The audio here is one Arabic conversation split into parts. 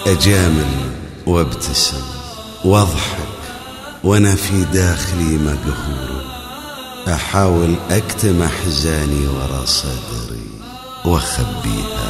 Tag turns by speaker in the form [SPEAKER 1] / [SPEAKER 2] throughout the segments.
[SPEAKER 1] أجامل وابتسم واضحك وانا في داخلي مقهور، احاول اكتم احزاني ورا صدري واخبيها.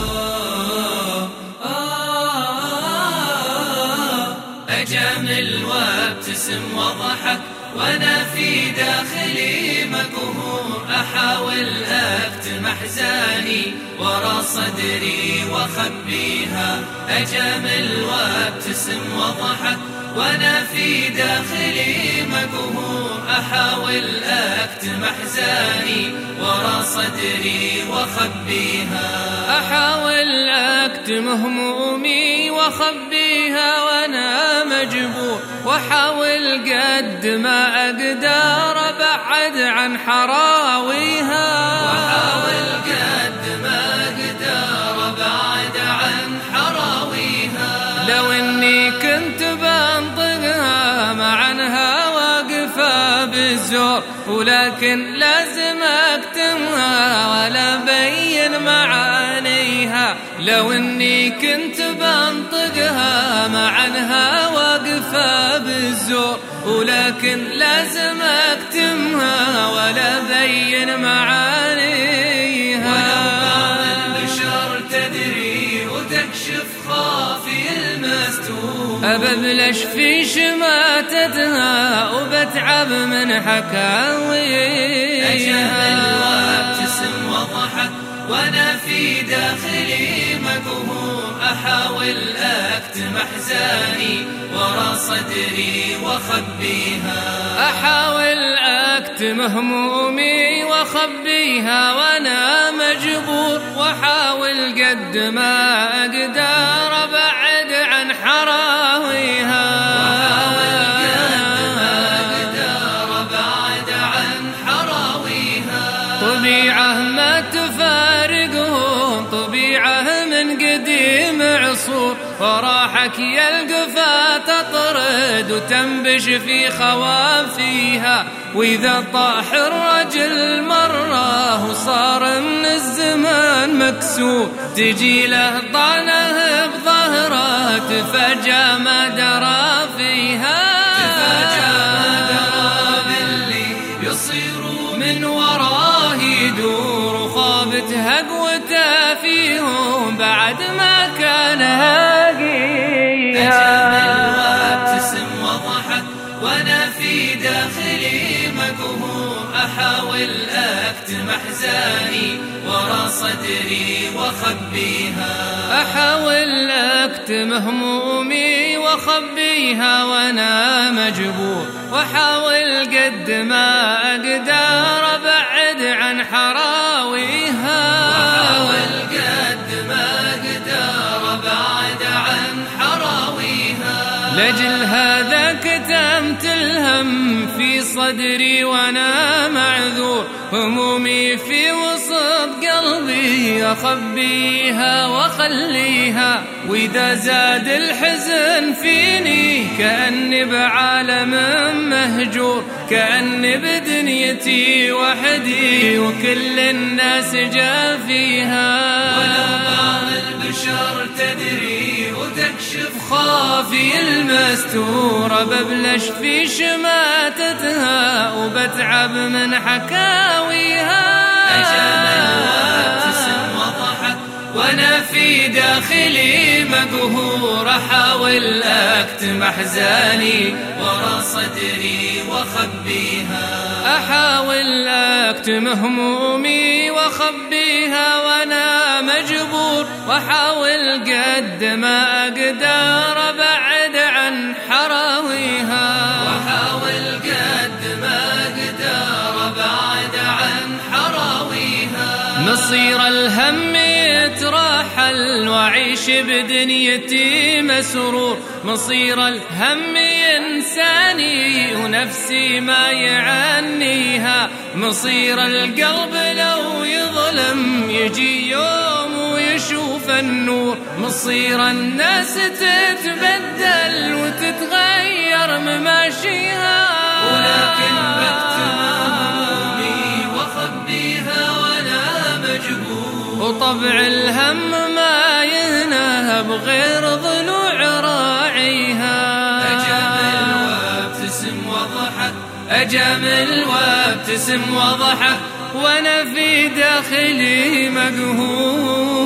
[SPEAKER 2] أجامل وابتسم واضحك وانا في داخلي مقهور، احاول اكتم احزاني ورا صدري واخبيها. أجامل وابتسم واضحك وانا في داخلي مقهور، احاول اكتم احزاني ورا صدري واخبيها. احاول اكتم همومي واخبيها وانا مجبور، واحاول قد ما اقدر ابعد عن حراويها. واحاول قد ما اقدر ابعد عن حراويها. لو اني كنت بنطقها مع انها واقفة بالزور، ولكن لازم اكتمها ولا بين معانيها. لو اني كنت بنطقها مع انها واقفة بالزور، ولكن لازم اكتمها ولا بين معانيها. ولو بعض البشر تدري وتكشف خافي المستور، أببلش في شماتتها وبتعب من حكاويها. أجامل وابتسم واضحك وانا في داخلي مقهور، احاول اكتم احزاني ورا صدري واخبيها. احاول اكتم همومي واخبيها وانا مجبور، واحاول قد ما اقدر ابعد عن حراويها. واحاول قد ما اقدر ابعد عن حراويها. طبيعة ما تفارقهم، طبيعة من قديم عصور، وراحك يا القفا تطرد وتنبش في خوافيها. واذا طاح الرجل مرة وصار من الزمان مكسور، تجي له طعنه بظهره تفاجأ ما درى فيها. تفاجأ ما درى باللي يصير من وراه يدور، وخابت هقوته فيهم بعد ما كان هاقيها. أجامل وابتسم واضحك وانا في داخلي مقهور، احاول اكتم احزاني ورا صدري واخبيها. احاول اكتم همومي واخبيها وانا مجبور، واحاول قد ما اقدر ابعد عن حراويها. واحاول قد ما اقدر ابعد عن حراويها. لاجل هذا كتمت الهم في صدري وانا معذور، همومي في وسط قلبي اخبيها واخليها. واذا زاد الحزن فيني كأني بعالم مهجور، كأني بدنيتي وحدي وكل الناس جافيها. ولو بعض البشر تدري وتكشف خافي المستور، ببلش في شماتتها وبتعب من حكاويها. أجامل وابتسم واضحك وانا في داخلي مقهور، احاول اكتم احزاني ورا صدري واخبيها. احاول اكتم همومي واخبيها وانا مجبور، واحاول قد ما اقدر ابعد عن حراويها. واحاول قد ما اقدر ابعد عن حراويها. مصير الهم يترحل واعيش بدنيتي مسرور، مصير الهم ينساني ونفسي ما يعنيها. مصير القلب لو يظلم يجي يوم ويشوف النور، مصير الناس تتبدل وتتغير مماشيها. ولكن بكتم همومي واخبيها وانا مجبور، وطبع الهم ما ينهب غير ضلوع أجامل وابتسم واضحك وأنا في داخلي مقهور.